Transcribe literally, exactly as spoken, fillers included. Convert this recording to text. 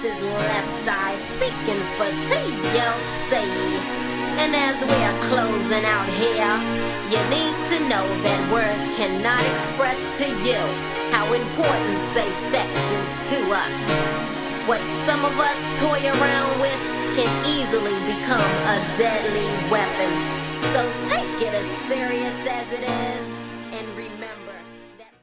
is Left Eye speaking for T L C. And as we're closing out here, you need to know that words cannot express to you how important safe sex is to us. What some of us toy around with can easily become a deadly weapon. So take it as serious as it is.